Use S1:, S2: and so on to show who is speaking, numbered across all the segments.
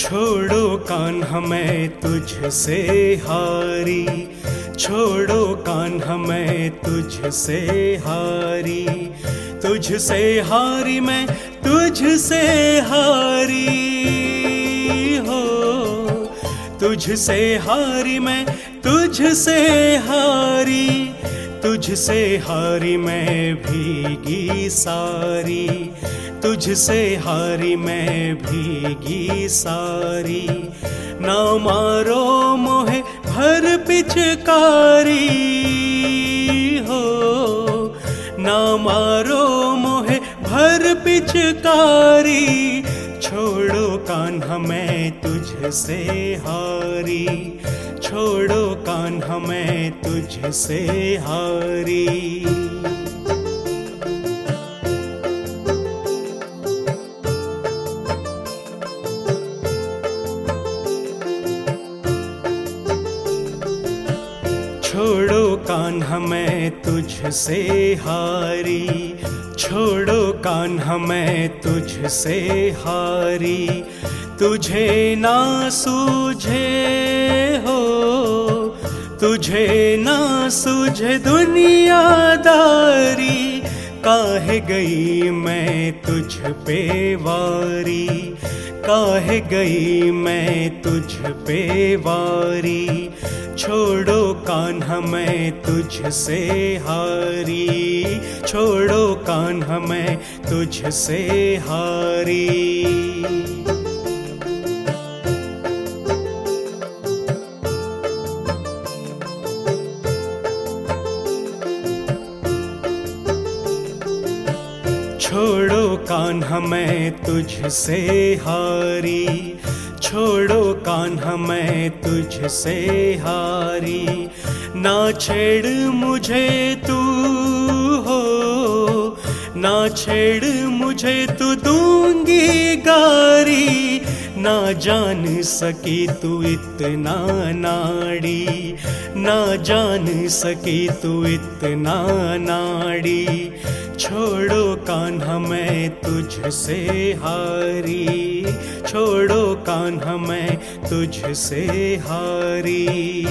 S1: छोड़ो कान्हा मैं तुझसे हारी, छोड़ो कान्हा मैं तुझसे हारी, तुझसे हारी मैं तुझसे हारी हो, तुझसे हारी मैं तुझसे हारी, तुझसे हारी मैं भीगी सारी, तुझसे हारी मैं भीगी सारी। ना मारो मोहे भर पिचकारी हो, ना मारो मोहे भर पिचकारी, छोड़ो कान्हा मैं तुझसे हारी, छोड़ो कान्हा मैं तुझसे हारी। छोड़ो कान्हा मैं तुझसे हारी, छोड़ो कान्हा मैं तुझसे हारी, तुझे ना सूझे हो, तुझे ना सूझे दुनियादारी, काहे गई मैं तुझ पे वारी, काहे गई मैं तुझ पे वारी, छोड़ो कान्हा मैं तुझसे हारी, छोड़ो कान्हा मैं तुझसे हारी। छोड़ो कान्हा मैं तुझसे हारी, छोड़ो कान्हा मैं तुझसे हारी, ना छेड़ मुझे तू हो, ना छेड़ मुझे तू दूंगी गारी, ना जान सकी तू इतना नाड़ी, ना जान सकी तू इतना नाड़ी, छोड़ो कान्हा मैं तुझसे हारी, छोड़ो कान्हा मैं तुझसे हारी।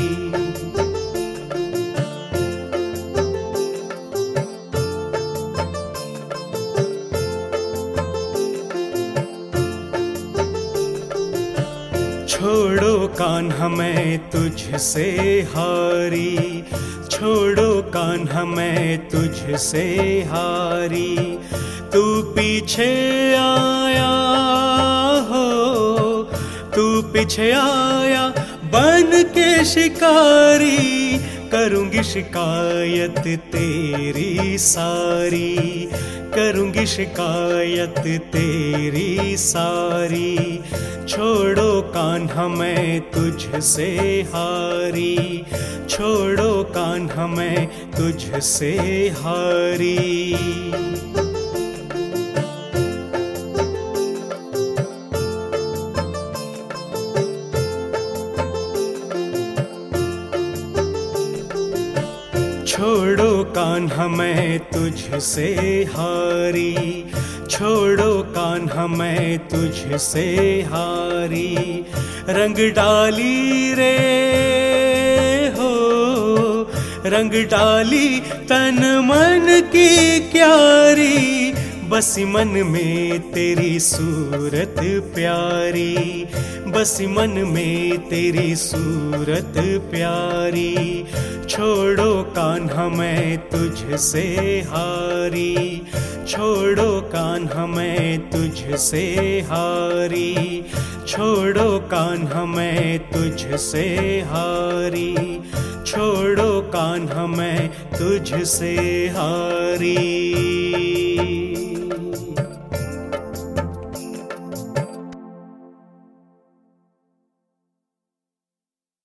S1: छोड़ो कान्हा मैं तुझसे हारी, छोड़ो कान्हा मैं तुझसे हारी, तू पीछे आया हो, तू पीछे आया बन के शिकारी, करूंगी शिकायत तेरी सारी, करूंगी शिकायत तेरी सारी, छोड़ो कान्हा मैं तुझसे हारी, छोड़ो कान्हा मैं तुझसे हारी। छोड़ो कान्हा मैं तुझसे हारी, छोड़ो कान्हा मैं तुझसे हारी, रंग डाली रे हो, रंग डाली तन मन की क्यारी, बसी मन में तेरी सूरत प्यारी, बसी मन में तेरी सूरत प्यारी, छोड़ो कान्हा मैं तुझसे हारी, छोड़ो कान्हा मैं तुझसे हारी, छोड़ो कान्हा मैं तुझसे हारी, छोड़ो कान्हा मैं तुझसे हारी।